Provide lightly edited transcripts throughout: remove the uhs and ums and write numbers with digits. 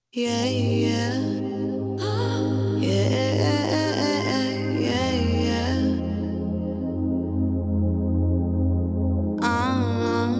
Yeah, yeah, yeah, yeah, yeah. Uh,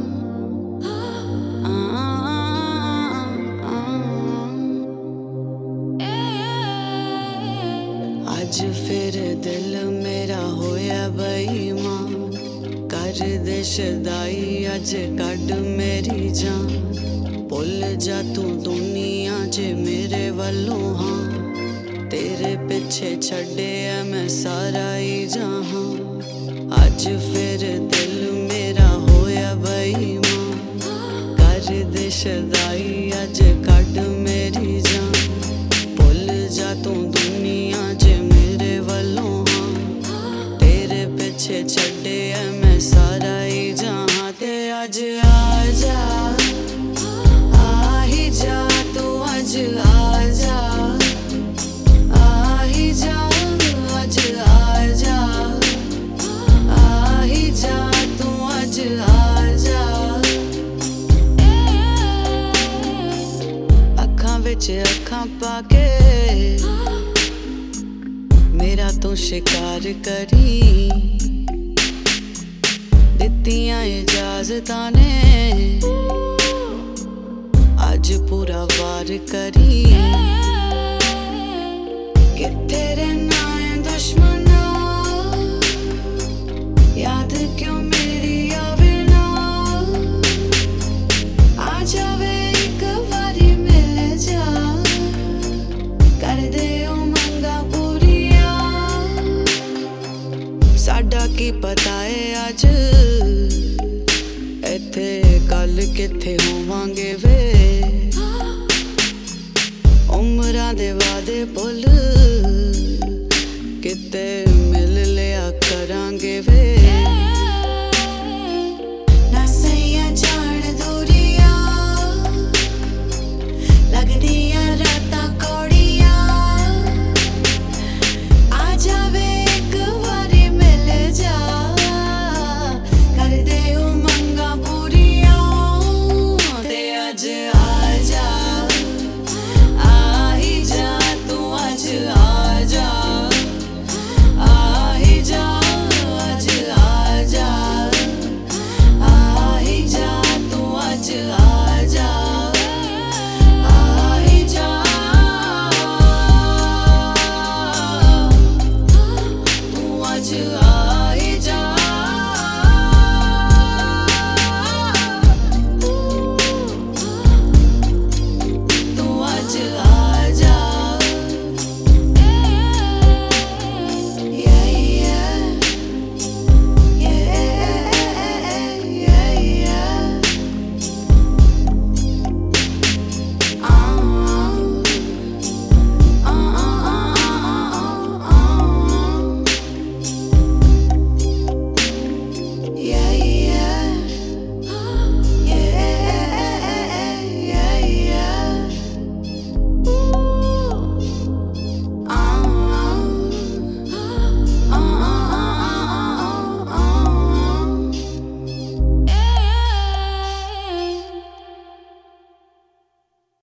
ਅੱਜ ਫਿਰ ਦਿਲ ਮੇਰਾ ਹੋਇਆ ਬੇਈਮਾਨ ਕਰ ਦੇ ਸ਼ਦਾਈ ਅੱਜ ਕੱਢ ਮੇਰੀ ਜਾਨ ਭੁੱਲ ਜਾ ਤੂੰ ਦੁਨੀਆ 'ਚ ਮੇਰੇ ਵੱਲੋਂ ਹਾਂ ਤੇਰੇ ਪਿੱਛੇ ਛੱਡਿਆ ਮੈਂ ਸਾਰਾ ਹੀ ਜਹਾਂ ਅੱਜ ਫਿਰ ਦਿਲ ਮੇਰਾ ਹੋਇਆ ਬੇਈਮਾਨ ਕਰ ਦੇ ਸ਼ਦਾਈ ਅੱਜ ਕੱਢ ਮੇਰੀ ਜਾਨ ਭੁੱਲ ਜਾ ਤੂੰ ਦੁਨੀਆ 'ਚ ਮੇਰੇ ਵੱਲੋਂ ਹਾਂ ਤੇਰੇ ਪਿੱਛੇ ਛੱਡਿਆ ਮੈਂ ਸਾਰਾ ਹੀ ਜਹਾਂ ਤੇ ਅੱਜ ਆ ਜਾ ਆ ਹੀ ਜਾ ਤੂੰ ਅੱਜ ਆ ਜਾ ਆ ਹੀ ਜਾ ਅੱਜ ਆ ਜਾ ਆ ਹੀ ਜਾ ਤੂੰ ਅੱਜ ਆ ਜਾ ਅੱਖਾਂ ਵਿੱਚ ਅੱਖਾਂ ਪਾ ਕੇ ਮੇਰਾ ਤੂੰ ਸ਼ਿਕਾਰ ਕਰੀ ਦਿੱਤੀਆਂ ਇਜਾਜ਼ਤਾਂ ਨੇ ਅੱਜ ਪੂਰਾ ਵਾਰ ਕਰੀ ਕਿੱਥੇ ਰਹਿਣਾ ਹੈ ਦੁਸ਼ਮਣਾ ਯਾਦ ਕਿਉਂ ਮੇਰੀ ਆਵੇ ਨਾ ਆ ਜਾਵੇ ਇੱਕ ਵਾਰੀ ਮਿਲ ਜਾ ਕਰਦੇ ਉਹ ਮੰਗਾ ਪੂਰੀਆਂ ਸਾਡਾ ਕੀ ਪਤਾ ਏ ਅੱਜ ਇੱਥੇ ਕੱਲ ਕਿੱਥੇ ਹੋਵਾਂਗੇ ਵੇ ਉਮਰਾਂ ਦੇ ਵਾਦੇ ਭੁੱਲ ਕਿਤੇ ਮਿਲ ਲਿਆ ਕਰਾਂਗੇ ਵੇ